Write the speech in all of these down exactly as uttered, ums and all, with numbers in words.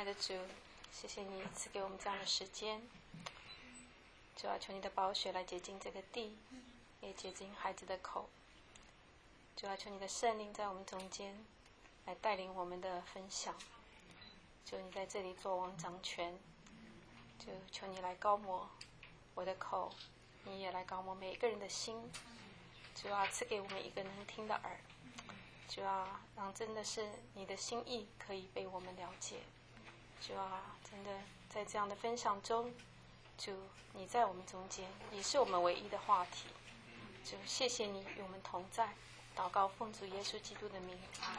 爱的主，谢谢你赐给我们这样的时间，主要求你的宝血来洁净这个地，也洁净孩子的口。主要求你的圣灵在我们中间来带领我们的分享，求你在这里做王掌权，就求你来高摩我的口，你也来高摩每一个人的心，主要赐给我们一个能听的耳，主要让真的是你的心意可以被我们了解，主要真的在这样的分享中，主你在我们中间也是我们唯一的话题，主谢谢你与我们同在，祷告奉主耶稣基督的名，阿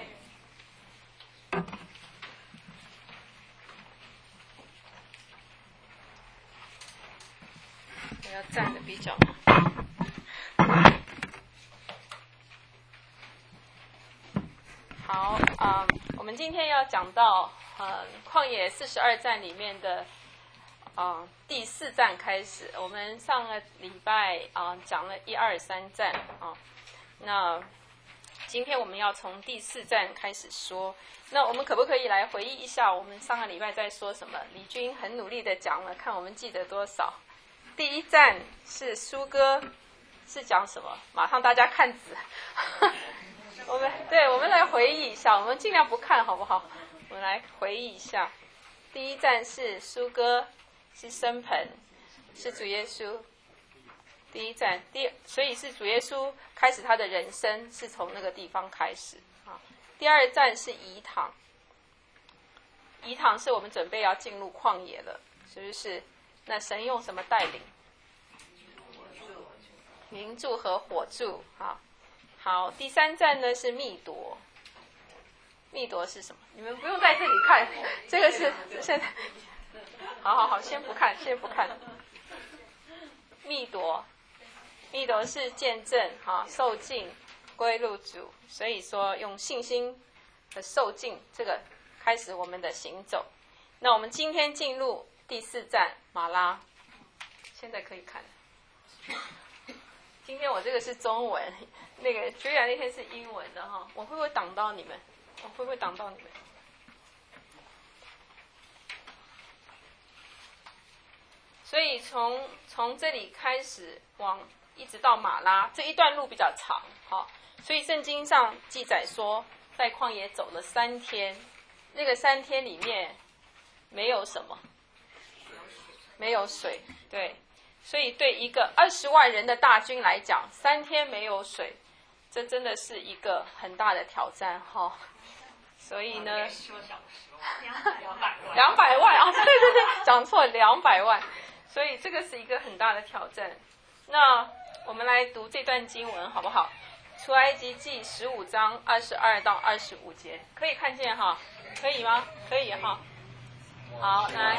们。我要站的比较好啊、嗯，我们今天要讲到呃旷野四十二站里面的啊、呃、第四站开始。我们上个礼拜啊、呃、讲了一二三站啊，那今天我们要从第四站开始说。那我们可不可以来回忆一下我们上个礼拜在说什么？李军很努力的讲了，看我们记得多少。第一站是苏歌，是讲什么？马上大家看纸。我们对，我们来回忆一下，我们尽量不看好不好？我们来回忆一下。第一站是苏歌，是生盆，是主耶稣。第一站，第所以是主耶稣开始他的人生，是从那个地方开始啊。第二站是仪堂，仪堂是我们准备要进入旷野了，是不是？那神用什么带领？云柱和火柱啊。好，第三站呢是密夺。密夺是什么？你们不用在这里看，这个是现在。好好好，先不看，先不看。密夺，密夺是见证哈，受尽归入主，所以说用信心的受尽，这个开始我们的行走。那我们今天进入第四站马拉，现在可以看。今天我这个是中文，那个居然那天是英文的哈，我会不会挡到你们？我会不会挡到你们？所以从从这里开始往一直到马拉这一段路比较长，哈，所以圣经上记载说，在旷野走了三天，那个三天里面没有什么，没有水，对。所以对一个二十万人的大军来讲，三天没有水，这真的是一个很大的挑战哈。所以呢，两百万啊，对对对，讲错，两百万。所以这个是一个很大的挑战。那我们来读这段经文好不好？出埃及记十五章二十二到二十五节，可以看见哈？可以吗？可以哈。好，来。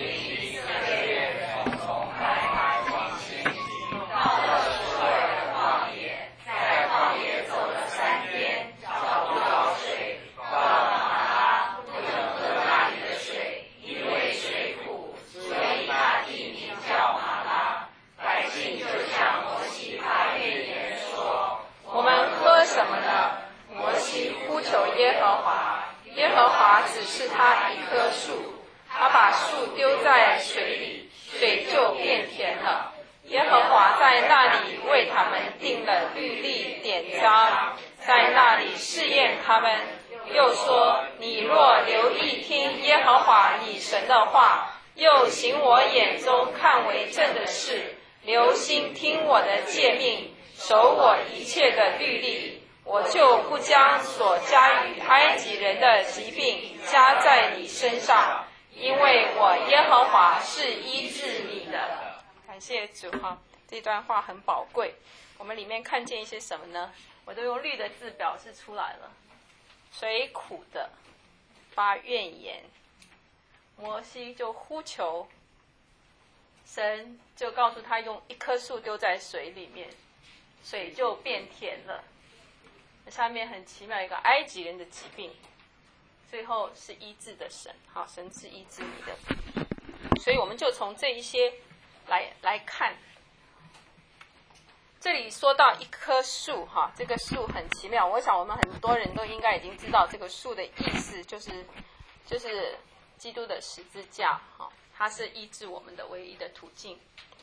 到了舒尔的旷野，在旷野走了三天，找不到水，到了马拉，不能喝那里的水，因为水苦，所以那地名叫马拉。百姓就向摩西发怨言说：我们喝什么呢？摩西呼求耶和华，耶和华指示他一棵树，他把树丢在水里，水就变甜了。耶和华在那里为他们定了律例典章，在那里试验他们，又说：你若留意听耶和华你神的话，又行我眼中看为正的事，留心听我的诫命，守我一切的律例，我就不将所加于埃及人的疾病加在你身上，因为我耶和华是医治你的。感谢主哈，这段话很宝贵。我们里面看见一些什么呢？我都用绿的字表示出来了。水苦的，发怨言，摩西就呼求，神就告诉他用一棵树丢在水里面，水就变甜了。下面很奇妙一个埃及人的疾病，最后是医治的神，好，神是医治你的。所以我们就从这一些来来看，这里说到一棵树哈，这个树很奇妙。我想我们很多人都应该已经知道这个树的意思，就是就是基督的十字架，哈，它是医治我们的唯一的途径。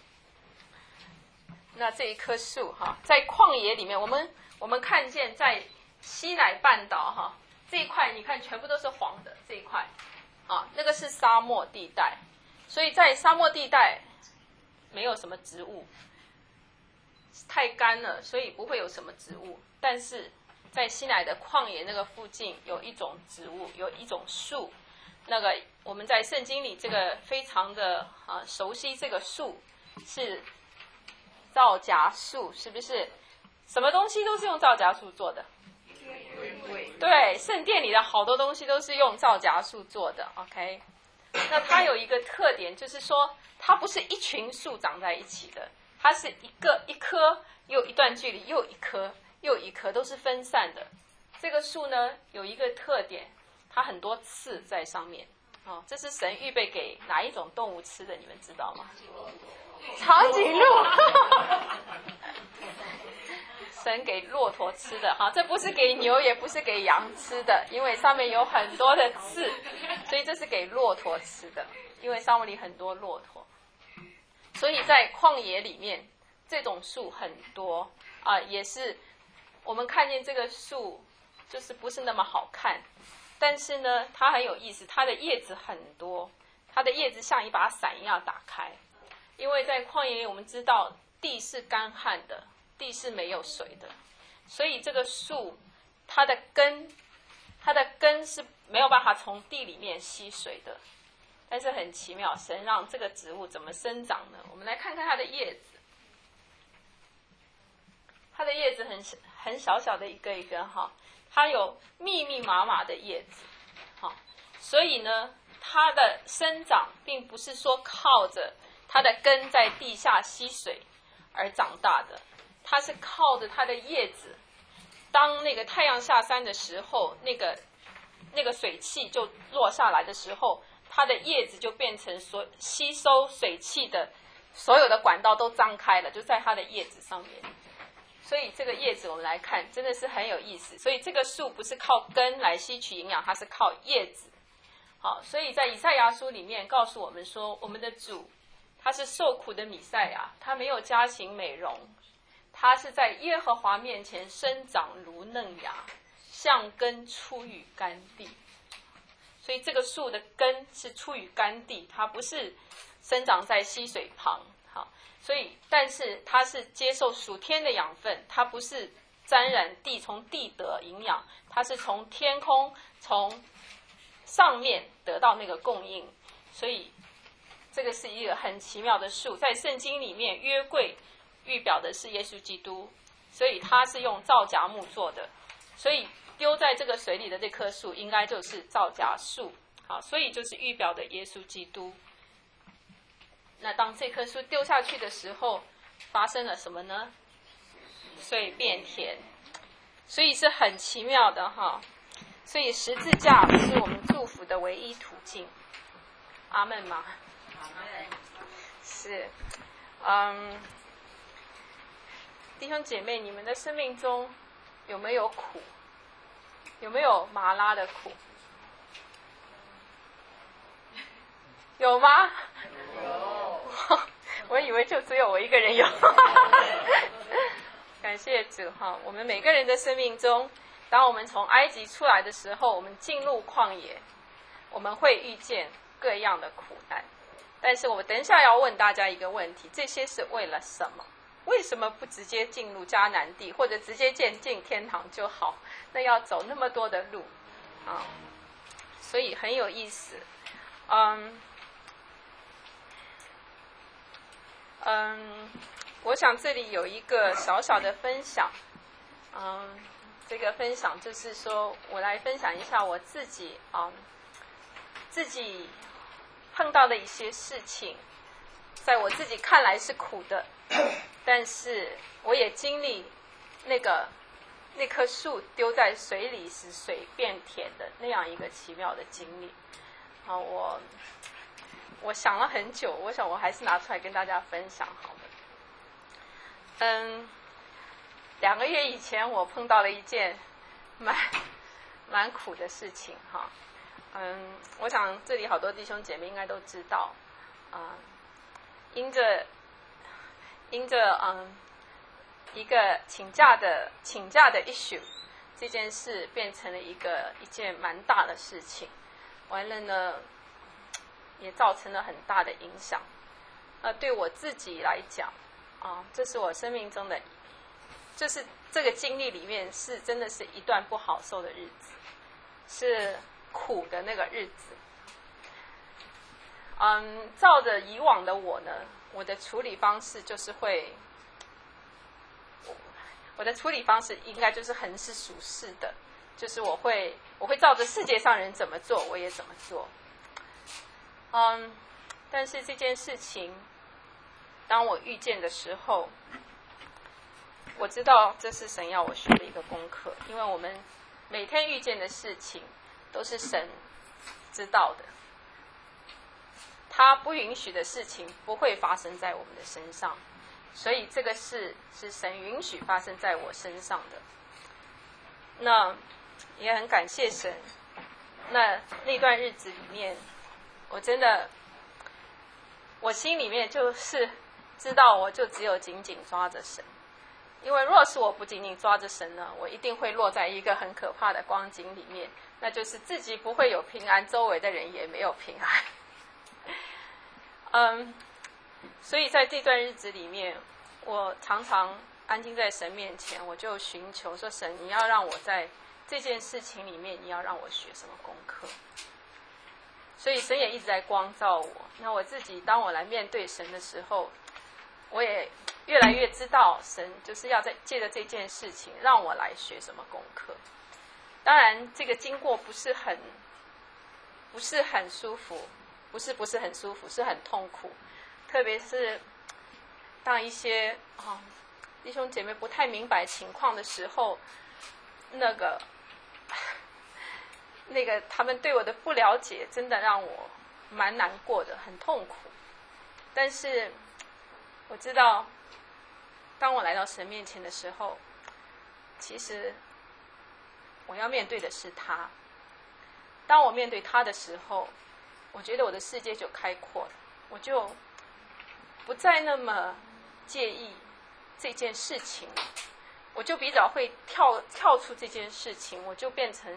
那这一棵树，哈，在旷野里面，我们我们看见在西乃半岛，哈，这一块你看全部都是黄的，这一块，啊，那个是沙漠地带，所以在沙漠地带没有什么植物，太干了，所以不会有什么植物。但是在西乃的旷野那个附近有一种植物，有一种树，那个我们在圣经里这个非常的啊熟悉，这个树是皂荚树，是不是？什么东西都是用皂荚树做的？对，圣殿里的好多东西都是用皂荚树做的。OK， 那它有一个特点，就是说它不是一群树长在一起的，它是一个一棵又一段距离又一棵又一棵，都是分散的。这个树呢有一个特点，它很多刺在上面。哦，这是神预备给哪一种动物吃的？你们知道吗？长颈鹿。神给骆驼吃的，哈，这不是给牛，也不是给羊吃的，因为上面有很多的刺，所以这是给骆驼吃的，因为沙漠里很多骆驼，所以在旷野里面，这种树很多啊，也是我们看见这个树，就是不是那么好看，但是呢，它很有意思，它的叶子很多，它的叶子像一把伞一样打开，因为在旷野里，我们知道地是干旱的。地是没有水的，所以这个树它的根它的根是没有办法从地里面吸水的。但是很奇妙，神让这个植物怎么生长呢？我们来看看它的叶子，它的叶子很很小小的一个一根，哈，它有密密麻麻的叶子，哈，所以呢它的生长并不是说靠着它的根在地下吸水而长大的，它是靠着它的叶子，当那个太阳下山的时候，那个那个水汽就落下来的时候，它的叶子就变成所吸收水汽的所有的管道都张开了，就在它的叶子上面。所以这个叶子我们来看，真的是很有意思。所以这个树不是靠根来吸取营养，它是靠叶子。好，所以在以赛亚书里面告诉我们说，我们的主他是受苦的弥赛亚，他没有佳形美容。它是在耶和华面前生长如嫩芽，像根出于干地。所以这个树的根是出于干地，它不是生长在溪水旁。好，所以但是它是接受属天的养分，它不是沾染地，从地得营养，它是从天空从上面得到那个供应。所以这个是一个很奇妙的树，在圣经里面约柜预表的是耶稣基督，所以它是用皂荚木做的，所以丢在这个水里的这棵树应该就是皂荚树。好，所以就是预表的耶稣基督。那当这棵树丢下去的时候，发生了什么呢？水变甜，所以是很奇妙的哈。所以十字架是我们祝福的唯一途径。阿们吗？阿们。是，嗯。弟兄姐妹，你们的生命中有没有苦？有没有麻辣的苦？有吗？有。我以为就只有我一个人有。感谢主哈！我们每个人的生命中，当我们从埃及出来的时候，我们进入旷野，我们会遇见各样的苦难。但是我等一下要问大家一个问题：这些是为了什么？为什么不直接进入迦南地，或者直接进进天堂就好？那要走那么多的路啊，所以很有意思。嗯嗯，我想这里有一个小小的分享。嗯，这个分享就是说我来分享一下我自己啊，自己碰到的一些事情，在我自己看来是苦的。但是我也经历那个那棵树丢在水里使水变甜的那样一个奇妙的经历啊！我我想了很久，我想我还是拿出来跟大家分享好了。嗯，两个月以前我碰到了一件蛮蛮苦的事情哈。 嗯，我想这里好多弟兄姐妹应该都知道，啊、嗯，因着因着嗯一个请假的请假的 issue， 这件事变成了一个一件蛮大的事情，完了呢，也造成了很大的影响。呃，对我自己来讲，啊、呃，这是我生命中的，就是这个经历里面是真的是一段不好受的日子，是苦的那个日子。嗯，照着以往的我呢，我的处理方式就是会，我的处理方式应该就是横是属世的，就是我会我会照着世界上人怎么做，我也怎么做。嗯，但是这件事情，当我遇见的时候，我知道这是神要我学的一个功课，因为我们每天遇见的事情都是神知道的，他不允许的事情不会发生在我们的身上，所以这个事是神允许发生在我身上的。那也很感谢神，那那段日子里面，我真的我心里面就是知道，我就只有紧紧抓着神，因为若是我不紧紧抓着神呢，我一定会落在一个很可怕的光景里面，那就是自己不会有平安，周围的人也没有平安。嗯，所以在这段日子里面，我常常安静在神面前，我就寻求说，神，你要让我在这件事情里面，你要让我学什么功课？所以神也一直在光照我。那我自己当我来面对神的时候，我也越来越知道神就是要在借着这件事情让我来学什么功课。当然这个经过不是很不是很舒服，不是不是很舒服，是很痛苦。特别是当一些啊弟兄姐妹不太明白情况的时候，那个那个他们对我的不了解真的让我蛮难过的，很痛苦。但是我知道当我来到神面前的时候，其实我要面对的是他。当我面对他的时候，我觉得我的世界就开阔了，我就不再那么介意这件事情，我就比较会跳跳出这件事情，我就变成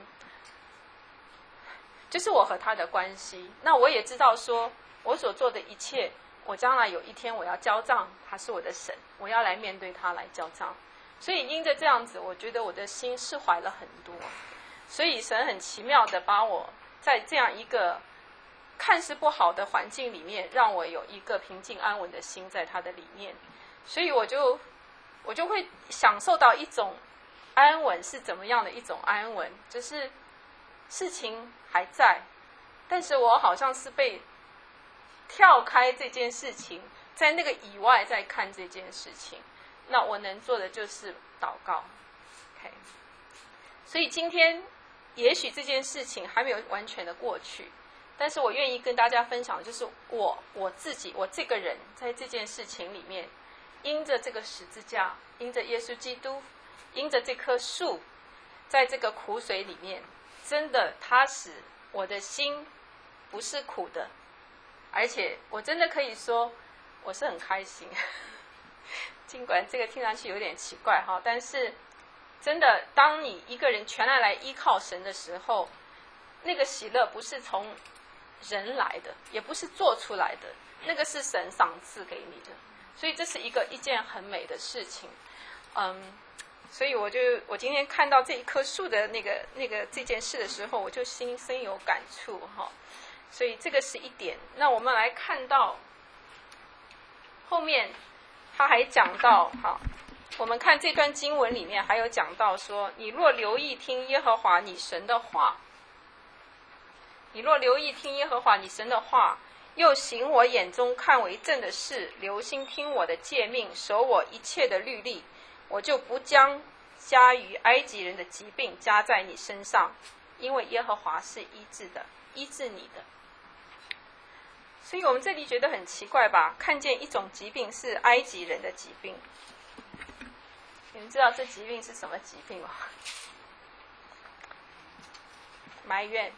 就是我和他的关系。那我也知道说我所做的一切，我将来有一天我要交账，他是我的神，我要来面对他来交账。所以因着这样子，我觉得我的心释怀了很多。所以神很奇妙的把我在这样一个看似不好的环境里面，让我有一个平静安稳的心在他的里面。所以我就我就会享受到一种安稳，是怎么样的一种安稳，就是事情还在，但是我好像是被跳开这件事情，在那个以外在看这件事情。那我能做的就是祷告。 OK， 所以今天也许这件事情还没有完全的过去，但是我愿意跟大家分享的就是我我自己我这个人在这件事情里面，因着这个十字架，因着耶稣基督，因着这棵树，在这个苦水里面，真的它使我的心不是苦的，而且我真的可以说我是很开心。尽管这个听上去有点奇怪哈，但是真的当你一个人全然来依靠神的时候，那个喜乐不是从人来的，也不是做出来的，那个是神赏赐给你的。所以这是一个一件很美的事情。嗯，所以我就我今天看到这一棵树的那个那个这件事的时候，我就心深有感触哈。所以这个是一点。那我们来看到后面他还讲到哈，我们看这段经文里面还有讲到说，你若留意听耶和华你神的话，你若留意听耶和华你神的话，又行我眼中看为正的事，留心听我的诫命，守我一切的律例，我就不将加于埃及人的疾病加在你身上，因为耶和华是医治的，医治你的。所以我们这里觉得很奇怪吧，看见一种疾病是埃及人的疾病。你们知道这疾病是什么疾病吗？埋怨，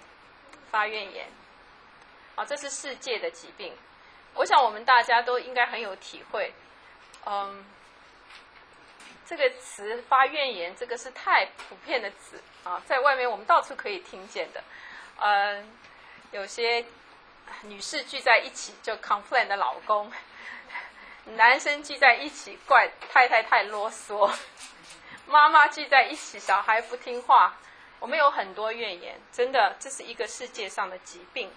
发怨言。啊，这是世界的疾病。我想我们大家都应该很有体会。嗯，这个词发怨言，这个是太普遍的词啊，在外面我们到处可以听见的。嗯，有些女士聚在一起就 complain 的老公，男生聚在一起怪太太太啰嗦，妈妈聚在一起小孩不听话，我们有很多怨言，真的这是一个世界上的疾病。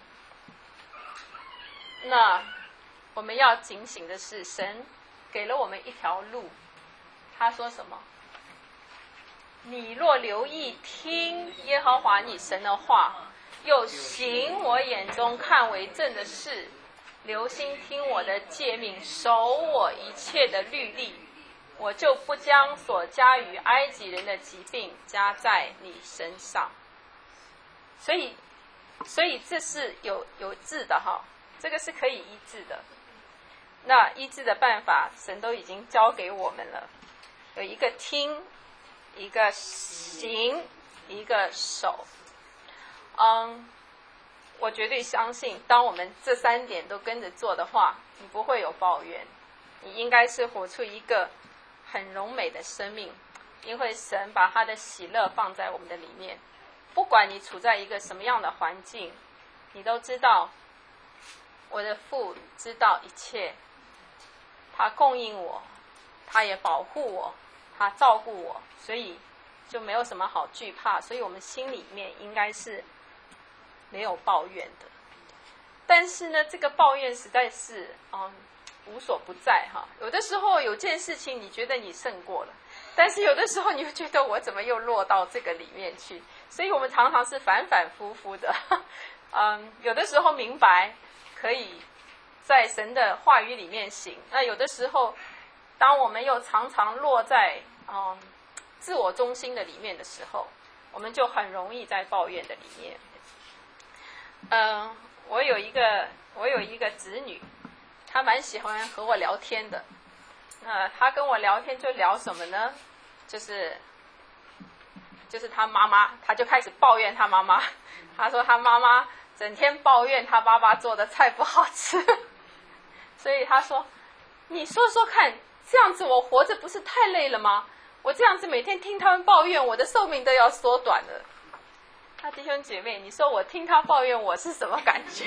那我们要警醒的是，神给了我们一条路，他说什么？你若留意听耶和华你神的话，又行我眼中看为正的事，留心听我的诫命，守我一切的律例，我就不将所加于埃及人的疾病加在你身上。所以，所以这是有有治的哈，这个是可以医治的。那医治的办法，神都已经教给我们了，有一个听，一个行，一个守。嗯，我绝对相信，当我们这三点都跟着做的话，你不会有抱怨，你应该是活出一个很荣美的生命，因为神把他的喜乐放在我们的里面。不管你处在一个什么样的环境，你都知道我的父知道一切，他供应我，他也保护我，他照顾我，所以就没有什么好惧怕，所以我们心里面应该是没有抱怨的。但是呢，这个抱怨实在是嗯无所不在哈。有的时候有件事情你觉得你胜过了，但是有的时候你会觉得我怎么又落到这个里面去，所以我们常常是反反复复的。嗯，有的时候明白可以在神的话语里面行，那有的时候当我们又常常落在嗯自我中心的里面的时候，我们就很容易在抱怨的里面。嗯，我有一个我有一个侄女，她蛮喜欢和我聊天的。那她跟我聊天就聊什么呢？就是就是她妈妈，她就开始抱怨她妈妈。她说她妈妈整天抱怨她爸爸做的菜不好吃，所以她说：“你说说看，这样子我活着不是太累了吗？我这样子每天听他们抱怨，我的寿命都要缩短了。”那弟兄姐妹，你说我听他抱怨，我是什么感觉？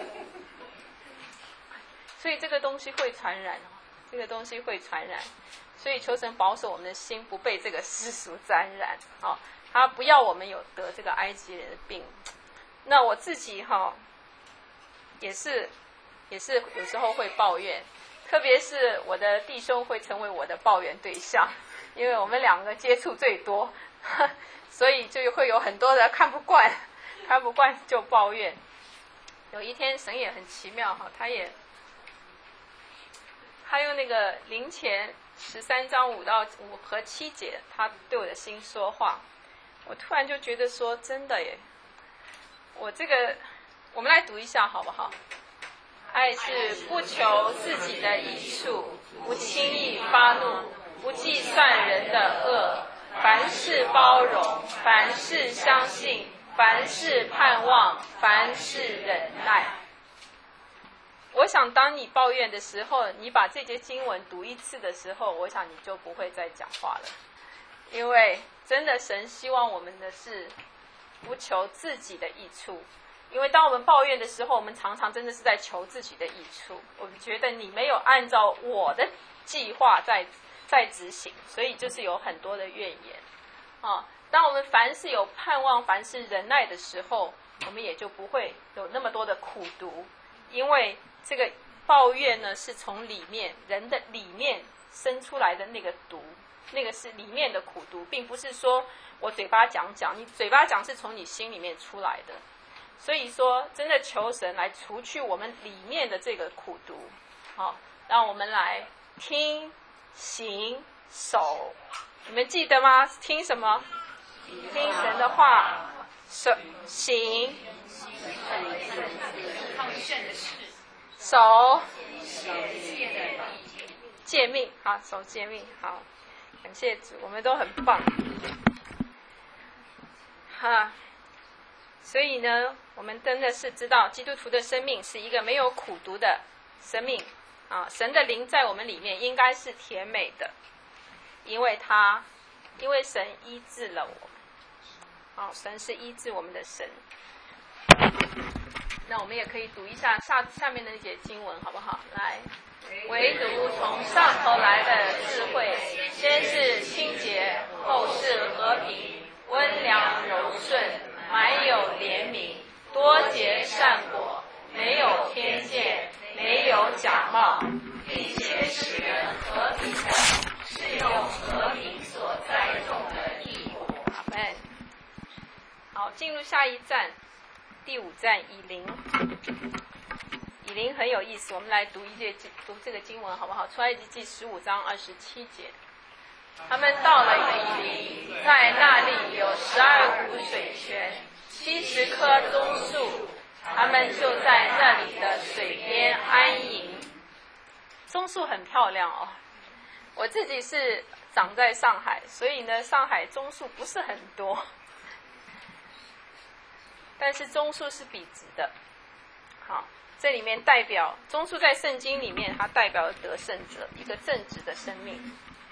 所以这个东西会传染，这个东西会传染。所以求神保守我们的心不被这个世俗沾染，哦，他不要我们有得这个埃及人的病。那我自己哈、哦，也是也是有时候会抱怨，特别是我的弟兄会成为我的抱怨对象，因为我们两个接触最多。所以就会有很多的看不惯，看不惯就抱怨。有一天神也很奇妙哈，他也他用那个灵前十三章五到五和七节，他对我的心说话。我突然就觉得说，真的耶，我这个我们来读一下好不好？爱是不求自己的益处，不轻易发怒，不计算人的恶。凡事包容，凡事相信，凡事盼望，凡事忍耐。我想当你抱怨的时候，你把这节经文读一次的时候，我想你就不会再讲话了。因为真的神希望我们的是不求自己的益处，因为当我们抱怨的时候，我们常常真的是在求自己的益处。我们觉得你没有按照我的计划在在执行，所以就是有很多的怨言啊。当我们凡事有盼望，凡事忍耐的时候，我们也就不会有那么多的苦毒，因为这个抱怨呢，是从里面人的里面生出来的那个毒，那个是里面的苦毒，并不是说我嘴巴讲讲，你嘴巴讲是从你心里面出来的。所以说，真的求神来除去我们里面的这个苦毒，好，让我们来听。行守，你们记得吗？听什么？听神的话，守行，守诫命，好，守诫命，好，感谢主，我们都很棒。哈， 所以呢，我们真的是知道基督徒的生命是一个没有苦毒的生命啊，神的灵在我们里面应该是甜美的，因为他因为神医治了我们，啊，神是医治我们的神。那我们也可以读一下下下面的一节经文，好不好？来，唯独从上头来的智慧，先是清洁，后是和平，温良柔顺，满有怜悯，多结善果，没有偏见，没有假冒，并且使人和平的，是用和平所栽种的义果。阿们。好，进入下一站。第五站以琳，以琳很有意思，我们来读一节读这个经文好不好？出埃及记十五章二十七节，他们到了以琳，在那里有十二股水泉，七十棵棕树，他们就在那里的水边安营。棕树很漂亮哦，我自己是长在上海，所以呢，上海棕树不是很多。但是棕树是笔直的，好，这里面代表棕树在圣经里面，它代表了得胜者，一个正直的生命。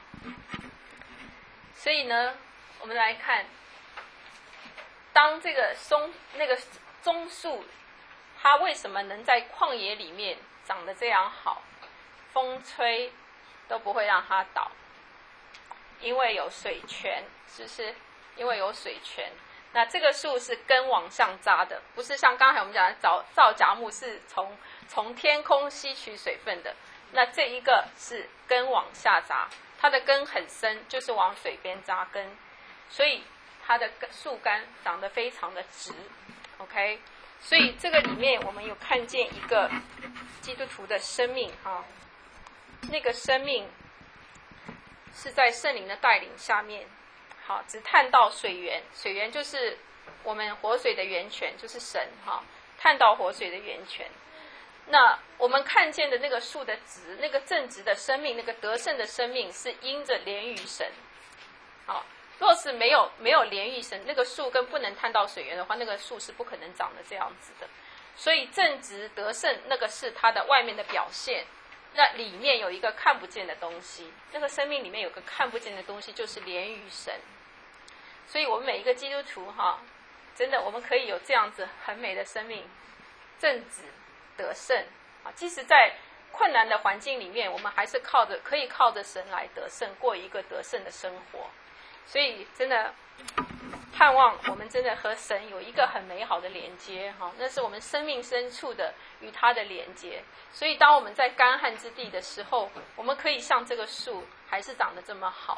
所以呢，我们来看，当这个松那个棕树，它为什么能在旷野里面长得这样好，风吹都不会让它倒？因为有水泉，是不是？因为有水泉。那这个树是根往上扎的，不是像刚才我们讲的造造荚木是从从天空吸取水分的。那这一个是根往下扎，它的根很深，就是往水边扎根，所以它的树干长得非常的直。OK， 所以这个里面我们有看见一个基督徒的生命啊，那个生命是在圣灵的带领下面。好，只探到水源，水源就是我们活水的源泉，就是神哈，探到活水的源泉。那我们看见的那个树的直，那个正直的生命，那个得胜的生命，是因着连于神。好，若是没有没有连于神，那个树根不能探到水源的话，那个树是不可能长得这样子的。所以正直得胜，那个是它的外面的表现。那里面有一个看不见的东西，那个生命里面有个看不见的东西，就是连于神。所以我们每一个基督徒哈，真的我们可以有这样子很美的生命，正直得胜啊！即使在困难的环境里面，我们还是靠着可以靠着神来得胜，过一个得胜的生活。所以真的盼望我们真的和神有一个很美好的连接哈，那是我们生命深处的与他的连接。所以当我们在干旱之地的时候，我们可以像这个树还是长得这么好。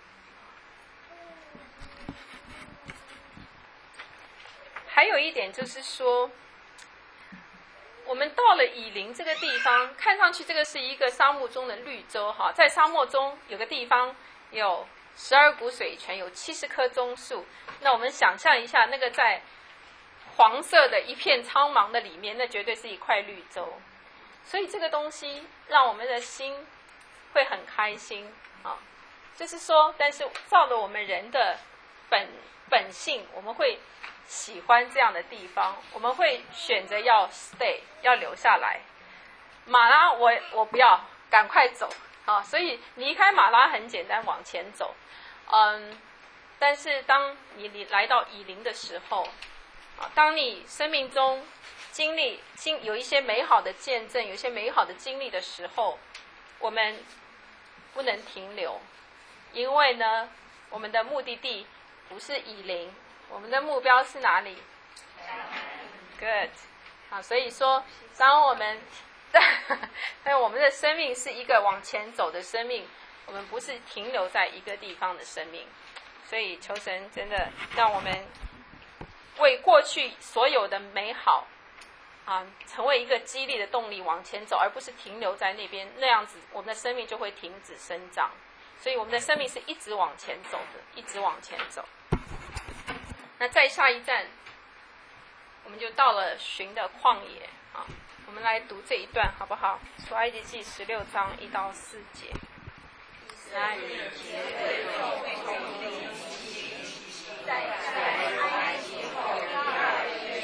还有一点就是说，我们到了以琳这个地方，看上去这个是一个沙漠中的绿洲哈，在沙漠中有个地方有十二股水泉，有七十棵棕树。那我们想象一下，那个在黄色的一片苍茫的里面，那绝对是一块绿洲。所以这个东西让我们的心会很开心啊，就是说，但是照了我们人的本本性，我们会喜欢这样的地方，我们会选择要 stay， 要留下来。马拉我我不要，赶快走啊！所以离开马拉很简单，往前走。嗯，但是当你你来到以琳的时候，啊，当你生命中经历经有一些美好的见证，有一些美好的经历的时候，我们不能停留，因为呢，我们的目的地不是以琳。我们的目标是哪里 ？Good， 好，所以说，当我们，但我们的生命是一个往前走的生命，我们不是停留在一个地方的生命。所以求神真的让我们为过去所有的美好啊，成为一个激励的动力往前走，而不是停留在那边，那样子我们的生命就会停止生长。所以我们的生命是一直往前走的，一直往前走。那再下一站，我们就到了寻的旷野啊。我们来读这一段好不好？出埃及记十六章一到四节。那以前最后从在在埃及后第二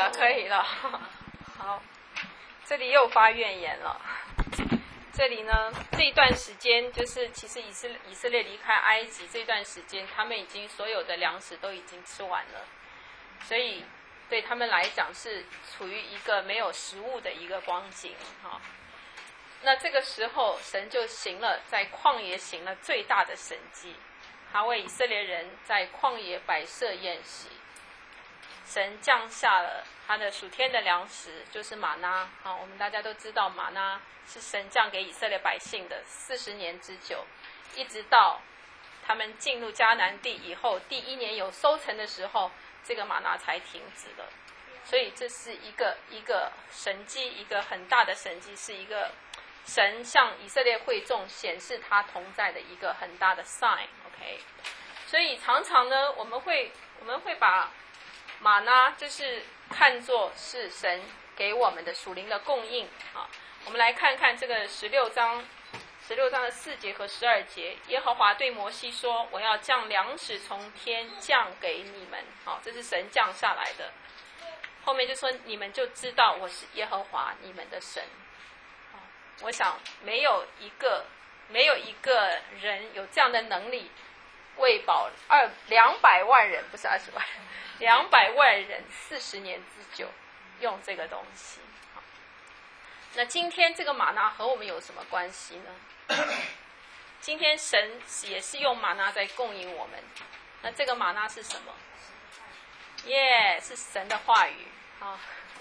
了，可以了。好，这里又发怨言了。这里呢，这一段时间就是其实以色以色列离开埃及这段时间，他们已经所有的粮食都已经吃完了，所以对他们来讲是处于一个没有食物的一个光景哈。那这个时候，神就行了在旷野行了最大的神迹，他为以色列人在旷野摆设宴席。神降下了他的属天的粮食，就是玛纳啊。我们大家都知道，玛纳是神降给以色列百姓的四十年之久，一直到他们进入迦南地以后，第一年有收成的时候，这个玛纳才停止了。所以这是一个一个神迹，一个很大的神迹，是一个神向以色列会众显示他同在的一个很大的 sign。OK， 所以常常呢，我们会我们会把玛纳就是看作是神给我们的属灵的供应啊。我们来看看这个十六章，十六章的四节和十二节。耶和华对摩西说：“我要将粮食从天降给你们。”好，这是神降下来的。后面就说：“你们就知道我是耶和华你们的神。”我想没有一个没有一个人有这样的能力喂饱二两百万人，不是二十万人。两百万人四十年之久用这个东西。好，那今天这个玛纳和我们有什么关系呢？今天神也是用玛纳在供应我们。那这个玛纳是什么？耶、yeah, 是神的话语。好，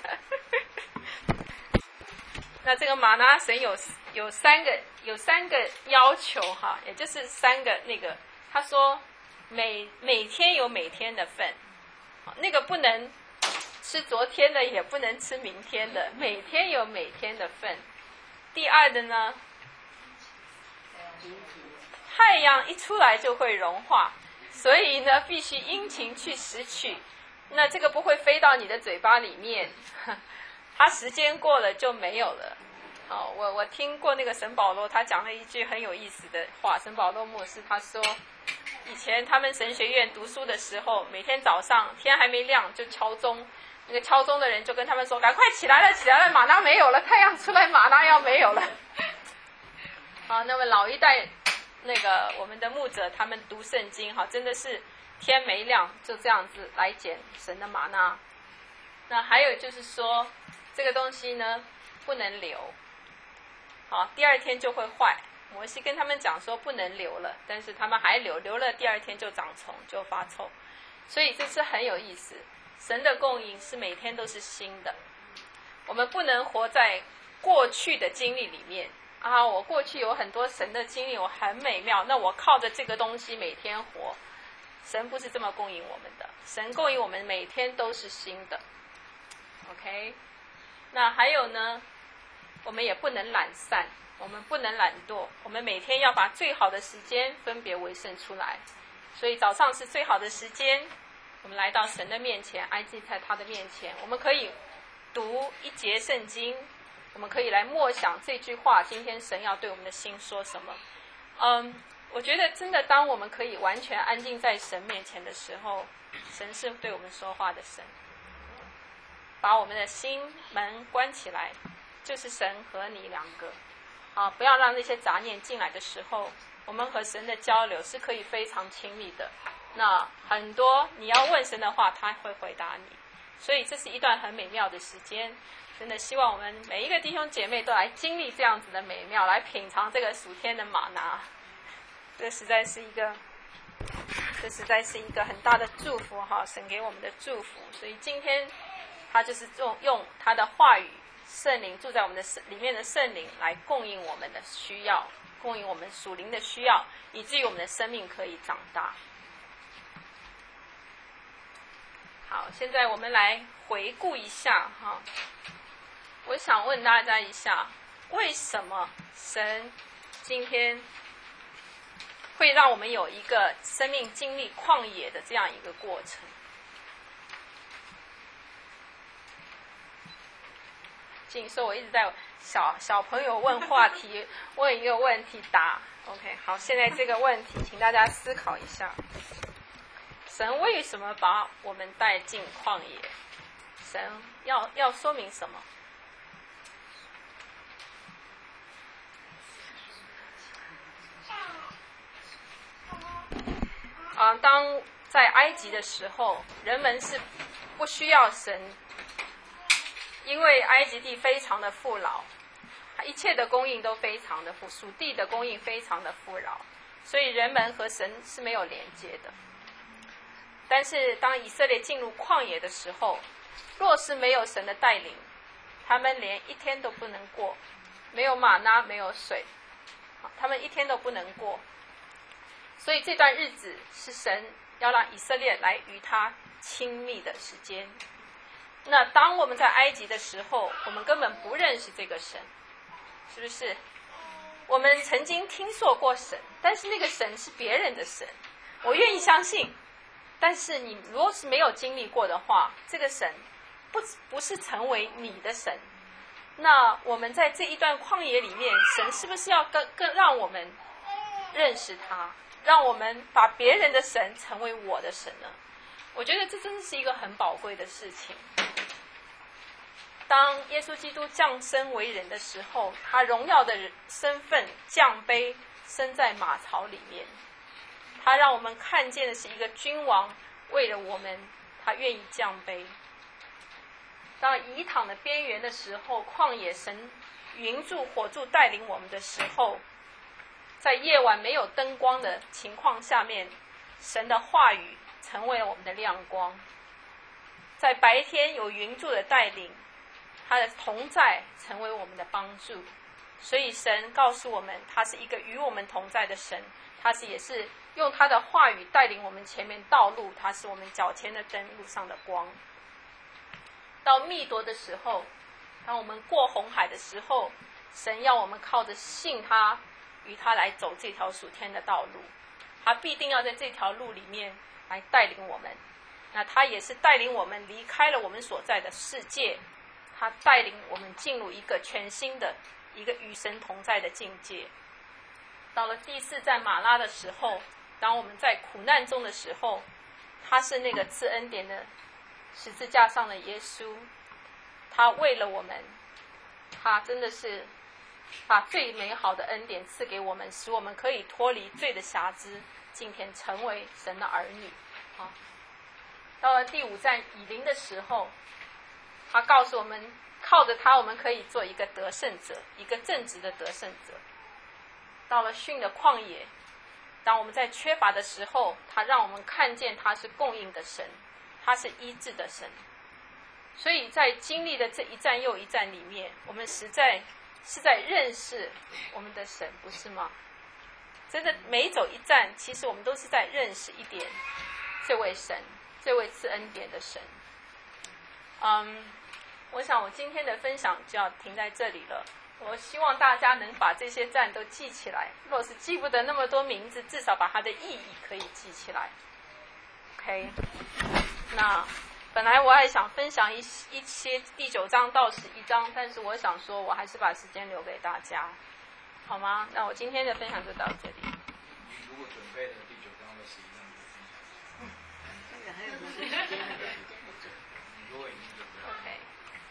那这个玛纳神有有三个有三个要求哈，也就是三个那个，他说每每天有每天的份。那个不能吃昨天的，也不能吃明天的，每天有每天的份。第二的呢，太阳一出来就会融化，所以呢必须殷勤去拾取。那这个不会飞到你的嘴巴里面，它时间过了就没有了。哦，我我听过那个沈保罗，他讲了一句很有意思的话。沈保罗牧师他说，以前他们神学院读书的时候，每天早上天还没亮就敲钟，那个敲钟的人就跟他们说：“赶快起来了，起来了，玛纳没有了，太阳出来，玛纳要没有了。”好，那么老一代那个我们的牧者他们读圣经，哈，真的是天没亮就这样子来捡神的玛纳。那还有就是说，这个东西呢不能留，好，第二天就会坏。摩西跟他们讲说不能留了，但是他们还留，留了第二天就长虫，就发臭。所以这是很有意思，神的供应是每天都是新的。我们不能活在过去的经历里面啊，我过去有很多神的经历，我很美妙，那我靠着这个东西每天活。神不是这么供应我们的，神供应我们每天都是新的。 OK， 那还有呢，我们也不能懒散，我们不能懒惰，我们每天要把最好的时间分别为圣出来。所以早上是最好的时间，我们来到神的面前，安静在他的面前，我们可以读一节圣经，我们可以来默想这句话，今天神要对我们的心说什么。嗯，我觉得真的当我们可以完全安静在神面前的时候，神是对我们说话的神。把我们的心门关起来，就是神和你两个。好，不要让那些杂念进来的时候，我们和神的交流是可以非常亲密的。那很多你要问神的话，他会回答你。所以这是一段很美妙的时间，真的希望我们每一个弟兄姐妹都来经历这样子的美妙，来品尝这个属天的玛拿。这实在是一个，这实在是一个很大的祝福哈，神给我们的祝福。所以今天他就是用用他的话语，圣灵住在我们的里面的圣灵来供应我们的需要，供应我们属灵的需要，以至于我们的生命可以长大。好，现在我们来回顾一下哈。我想问大家一下，为什么神今天会让我们有一个生命经历旷野的这样一个过程？请说，我一直在小小朋友问话题，问一个问题答。OK， 好，现在这个问题，请大家思考一下：神为什么把我们带进旷野？ 神要要说明什么？啊，当在埃及的时候，人们是不需要神，因为埃及地非常的富饶，一切的供应都非常的富，属地的供应非常的富饶，所以人们和神是没有连接的。但是当以色列进入旷野的时候，若是没有神的带领，他们连一天都不能过，没有玛纳，没有水，他们一天都不能过。所以这段日子是神要让以色列来与他亲密的时间。那当我们在埃及的时候，我们根本不认识这个神，是不是？我们曾经听说过神，但是那个神是别人的神，我愿意相信。但是你如果是没有经历过的话，这个神不不是成为你的神。那我们在这一段旷野里面，神是不是要更更让我们认识他，让我们把别人的神成为我的神呢？我觉得这真的是一个很宝贵的事情。当耶稣基督降生为人的时候，他荣耀的身份降卑生在马槽里面，他让我们看见的是一个君王为了我们，他愿意降卑。当以躺的边缘的时候，旷野神云柱火柱带领我们的时候，在夜晚没有灯光的情况下面，神的话语成为了我们的亮光。在白天有云柱的带领，他的同在成为我们的帮助。所以神告诉我们，他是一个与我们同在的神，他是也是用他的话语带领我们前面道路，他是我们脚前的灯，路上的光。到密夺的时候，当我们过红海的时候，神要我们靠着信他，与他来走这条属天的道路，他必定要在这条路里面来带领我们。那他也是带领我们离开了我们所在的世界，他带领我们进入一个全新的一个与神同在的境界。到了第四站马拉的时候，当我们在苦难中的时候，他是那个赐恩典的十字架上的耶稣，他为了我们，他真的是把最美好的恩典赐给我们，使我们可以脱离罪的辖制，今天成为神的儿女。啊，到了第五站以灵的时候，他告诉我们，靠着他我们可以做一个得胜者，一个正直的得胜者。到了训的旷野，当我们在缺乏的时候，他让我们看见他是供应的神，他是医治的神。所以在经历的这一站又一站里面，我们实在是在认识我们的神，不是吗？真的每走一站，其实我们都是在认识一点这位神，这位赐恩典的神。嗯，我想我今天的分享就要停在这里了。我希望大家能把这些站都记起来，若是记不得那么多名字，至少把它的意义可以记起来。OK， 那本来我还想分享一一些第九章到十一章，但是我想说我还是把时间留给大家，好吗？那我今天的分享就到这里。 你如果准备了第九章和十一章就分享。那个还有没有时间？你如果已经准备了。 OK。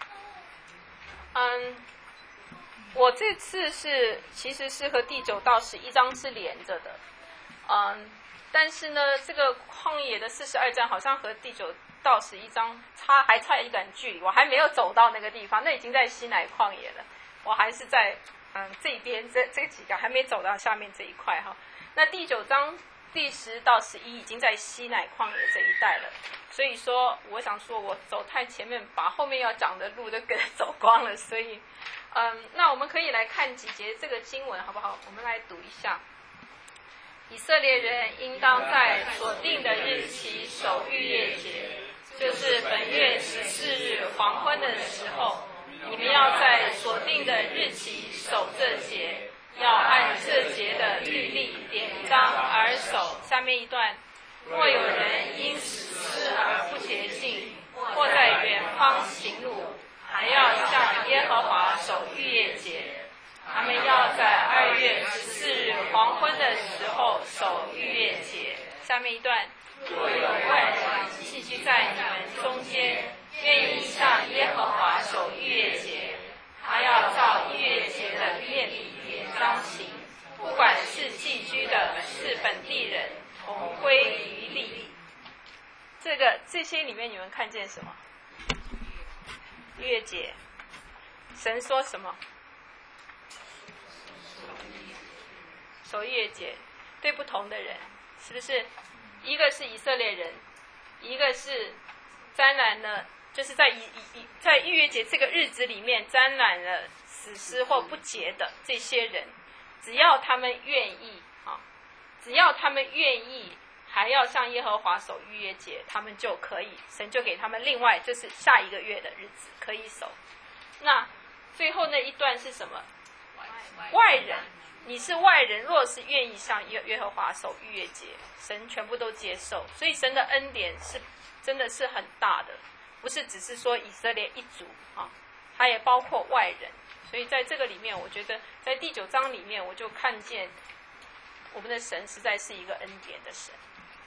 嗯，我这次是其实是和第九到十一章是连着的，嗯，但是呢，这个旷野的四十二章好像和第九到十一章差还差一段距离，我还没有走到那个地方，那已经在西乃旷野了，我还是在嗯这边这这几个还没走到下面这一块哈。那第九章第十到十一已经在西乃旷野这一带了，所以说我想说我走太前面，把后面要讲的路都给走光了，所以嗯，那我们可以来看几节这个经文好不好？我们来读一下。以色列人应当在所定的日期守逾越节，就是本月十四日黄昏的时候，你们要在所定的日期守这节，要按这节的律例典章而守。下面一段，若有人因死尸而不洁净，或在远方行路，还要向耶和华守逾越节。他们要在二月十四日黄昏的时候守逾节。下面一段，若有外人寄居在你们中间， 愿意向耶和华守逾越节，他要照逾越节的典礼典章行，不管是寄居的，是本地人，同归于例。这个这些里面你们看见什么？逾越节，神说什么？守逾越节，对不同的人，是不是？一个是以色列人，一个是沾染了，就是在以以在逾越节这个日子里面沾染了死尸或不洁的这些人，只要他们愿意啊，只要他们愿意，还要向耶和华守逾越节，他们就可以，神就给他们另外就是下一个月的日子可以守。那最后那一段是什么？外人。你是外人，若是愿意向耶耶和华守逾越节，神全部都接受。所以神的恩典是真的是很大的，不是只是说以色列一族啊，它也包括外人。所以在这个里面，我觉得在第九章里面，我就看见我们的神实在是一个恩典的神。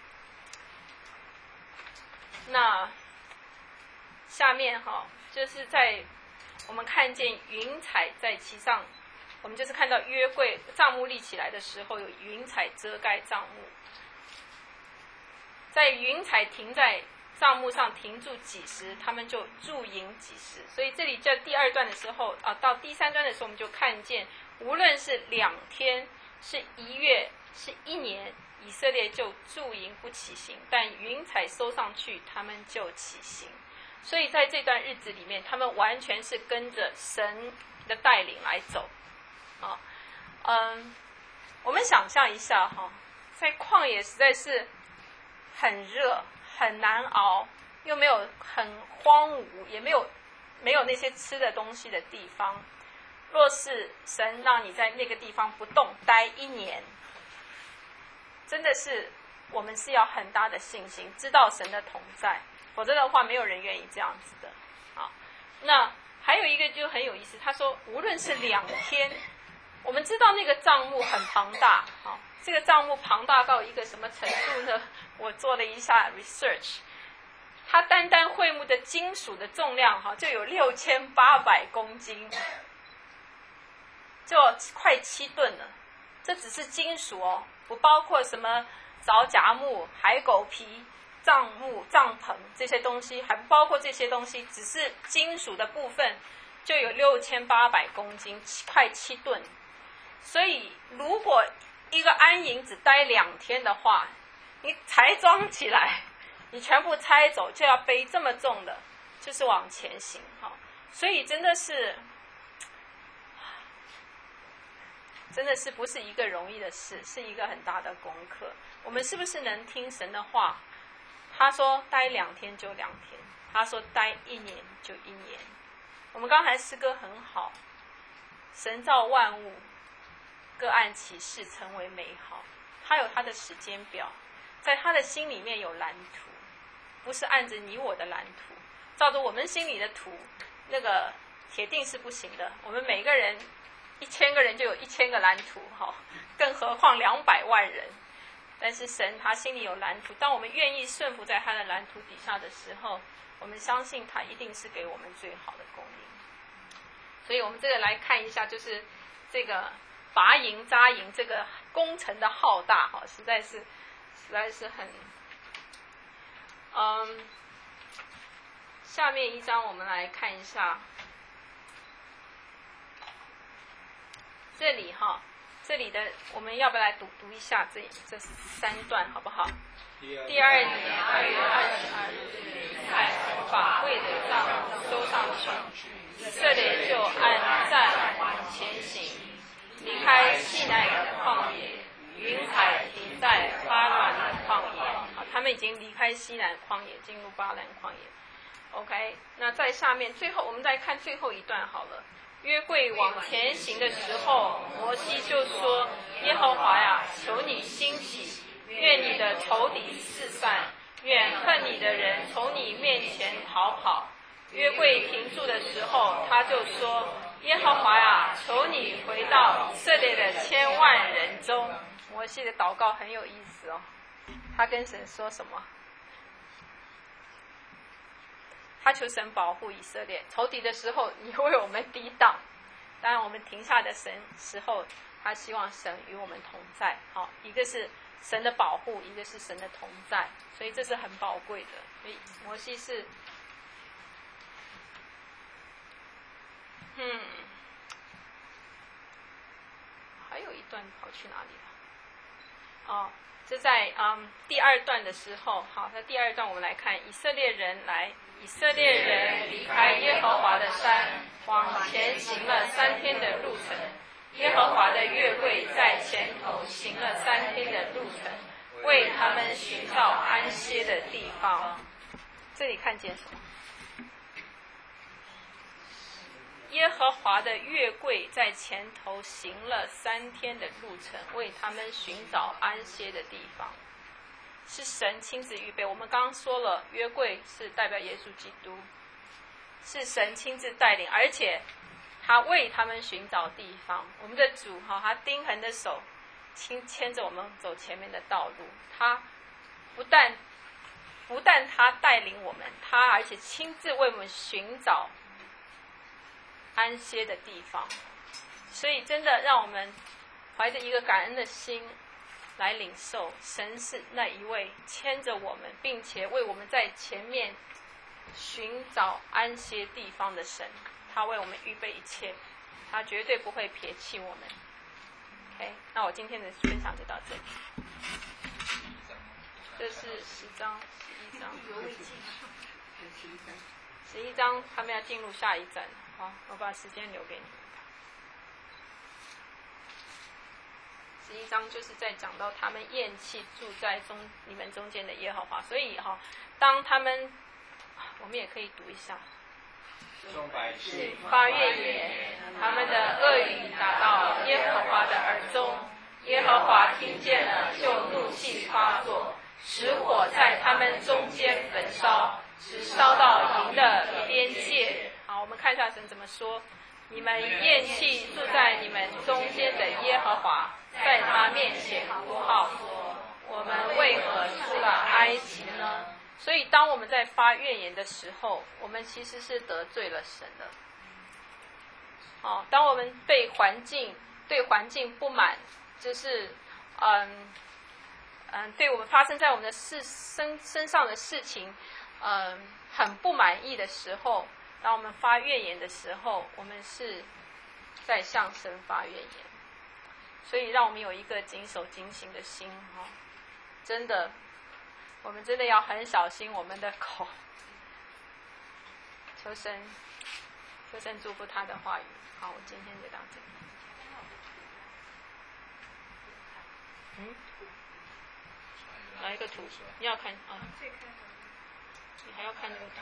那下面哈，就是在我们看见云彩在其上。我们就是看到约柜帐幕立起来的时候，有云彩遮盖帐幕，在云彩停在帐幕上停住几时，他们就驻营几时。所以这里在第二段的时候啊，到第三段的时候，我们就看见，无论是两天、是一月、是一年，以色列就驻营不起行，但云彩收上去，他们就起行。所以在这段日子里面，他们完全是跟着神的带领来走。啊，嗯，我们想象一下哈，在旷野实在是很热、很难熬，又没有很荒芜，也没有没有那些吃的东西的地方。若是神让你在那个地方不动待一年，真的是我们是要很大的信心，知道神的同在，否则的话，没有人愿意这样子的。啊，那还有一个就很有意思，他说，无论是两天。我们知道那个帐幕很庞大，好，这个帐幕庞大到一个什么程度呢？我做了一下 research， 它单单会幕的金属的重量哈就有六千八百公斤，就快七吨了。这只是金属哦，不包括什么凿荚木、海狗皮、帐幕、帐篷这些东西，还不包括这些东西，只是金属的部分就有六千八百公斤，快七吨。所以，如果一个安营只待两天的话，你才装起来，你全部拆走就要背这么重的，就是往前行哈。所以真的是，真的是不是一个容易的事，是一个很大的功课。我们是不是能听神的话？他说待两天就两天，他说待一年就一年。我们刚才诗歌很好，神造万物。各按其事成为美好，他有他的时间表，在他的心里面有蓝图，不是按着你我的蓝图，照着我们心里的图，那个铁定是不行的。我们每个人一千个人就有一千个蓝图，哈，更何况两百万人。但是神他心里有蓝图，当我们愿意顺服在他的蓝图底下的时候，我们相信他一定是给我们最好的供应。所以我们这个来看一下，就是这个。拔营扎营这个工程的浩大哈，实在是实在是很，嗯，下面一章我们来看一下，这里哈，这里的我们要不要来读读一下这这三段好不好？第二年二月二十二日，在法会的帐幕收上去，以色列就按站往前行。离开西奈的旷野，云彩停在巴兰的旷野。好，他们已经离开西南旷野，进入巴兰旷野。OK， 那在下面最后我们再看最后一段好了。约柜往前行的时候，摩西就说：“耶和华呀，求你兴起，愿你的仇敌四散，愿恨你的人从你面前逃跑。”约柜停住的时候，他就说。耶和华呀，求你回到以色列的千万人中。摩西的祷告很有意思哦，他跟神说什么？ 他求神保护以色列，仇敌的时候你为我们抵挡，当然我们停下的神时候，他希望神与我们同在。好，一个是神的保护，一个是神的同在，所以这是很宝贵的。所以摩西是，嗯，还有一段跑去哪里了？哦，这在嗯第二段的时候，好，那第二段我们来看以色列人来，以色列人离开耶和华的山，往前行了三天的路程。耶和华的约柜在前头行了三天的路程，为他们寻找安歇的地方。这里看见什么？耶和华的约柜在前头行了三天的路程，为他们寻找安歇的地方。是神亲自预备。我们刚刚说了，约柜是代表耶稣基督，是神亲自带领，而且他为他们寻找地方。我们的主哈，他钉痕的手牵牵着我们走前面的道路。他不但不但他带领我们，他而且亲自为我们寻找安歇的地方。所以真的让我们怀着一个感恩的心来领受，神是那一位牵着我们，并且为我们在前面寻找安歇地方的神。他为我们预备一切，他绝对不会撇弃我们。OK， 那我今天的分享就到这里。这是十章、十一章。十一章他们要进入下一站，好，我把时间留给你们。十一章就是在讲到他们厌弃住在中你们中间的耶和华，所以哈，当他们，我们也可以读一下。 众百姓发怨言，他们的恶语达到耶和华的耳中，耶和华听见了，就怒气发作，使火在他们中间焚烧，直烧到营的边界。好，我们看一下神怎么说：你们厌弃住在你们中间的耶和华，在他面前呼号说：我们为何出了埃及呢？所以当我们在发怨言的时候，我们其实是得罪了神的。哦，当我们被环境对环境不满，就是嗯嗯，对我们发生在我们的事身身上的事情，嗯，很不满意的时候，当我们发怨言的时候，我们是在向神发怨言。所以让我们有一个谨守警醒的心哈、哦，真的。我们真的要很小心我们的口，求神，求神祝福他的话语。好，我今天就到这里。嗯，哪一个图？你要看啊？你还要看那个图？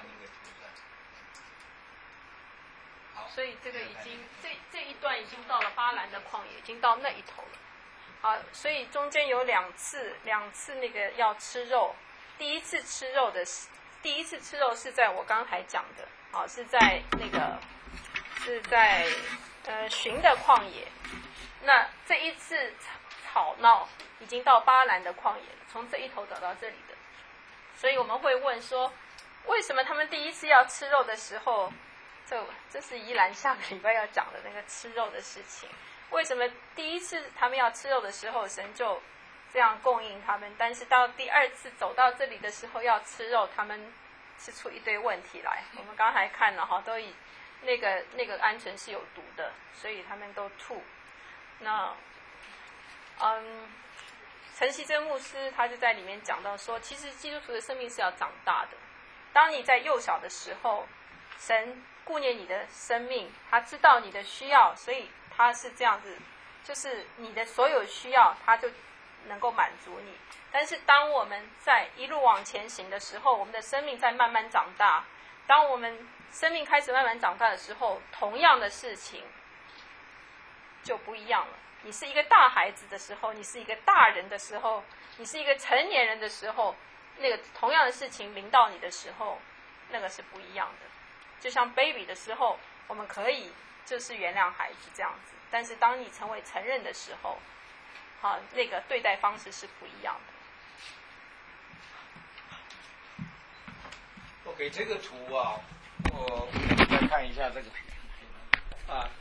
所以这个已经这这一段已经到了巴兰的旷野，已经到那一头了。好，所以中间有两次，两次那个要吃肉。第一次吃肉的，第一次吃肉是在我刚才讲的，啊，是在那个是在呃寻的旷野。那这一次吵闹已经到巴兰的旷野了，从这一头走到这里的。所以我们会问说，为什么他们第一次要吃肉的时候，这这是宜兰下个礼拜要讲的那个吃肉的事情。为什么第一次他们要吃肉的时候，神就这样供应他们，但是到第二次走到这里的时候要吃肉，他们吃出一堆问题来。我们刚才看了哈，都以那个那个鹌鹑是有毒的，所以他们都吐。那嗯，陈锡珍牧师他就在里面讲到说，其实基督徒的生命是要长大的。当你在幼小的时候，神顾念你的生命，他知道你的需要，所以他是这样子，就是你的所有需要他就能够满足你。但是当我们在一路往前行的时候，我们的生命在慢慢长大。当我们生命开始慢慢长大的时候，同样的事情就不一样了。你是一个大孩子的时候，你是一个大人的时候，你是一个成年人的时候，那个同样的事情临到你的时候，那个是不一样的。就像 baby 的时候，我们可以就是原谅孩子这样子，但是当你成为成人的时候，好，那个对待方式是不一样的。 我给这个图啊，我再看一下这个图啊。